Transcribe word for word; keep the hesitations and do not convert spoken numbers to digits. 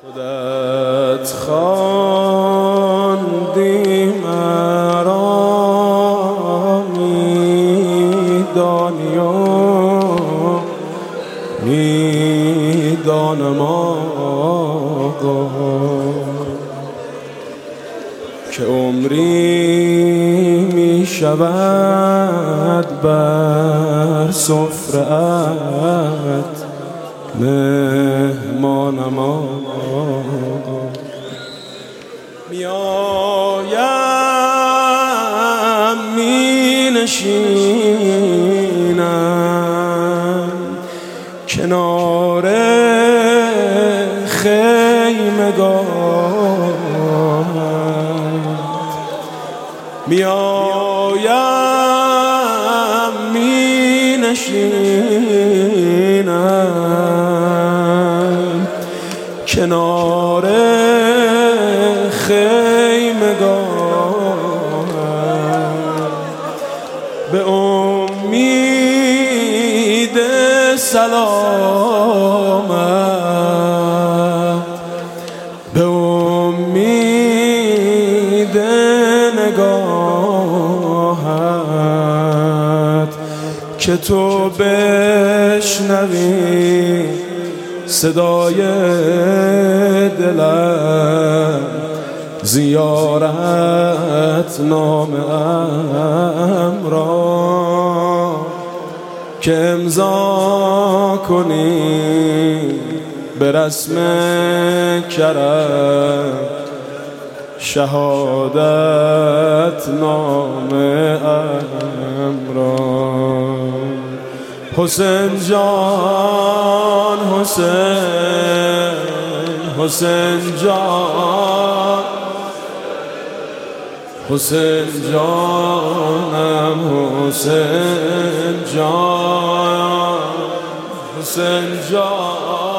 خودت خواندی مرا میدانی و میدانم آقا که عمری میشود بر سفره‌ات مهمانم آقا میایم می نشینم کنار خیمگاهت میایم می نشینم کنار خیمگاهت به امید سلامت به امید نگاهت که تو بشنوی صدای دلم زیارت نامه‌ام را که امضا کنی به رسم کرم شهادت نامه‌ام را حسین جان حسین حسین جان حسین جانم حسین جان حسین جان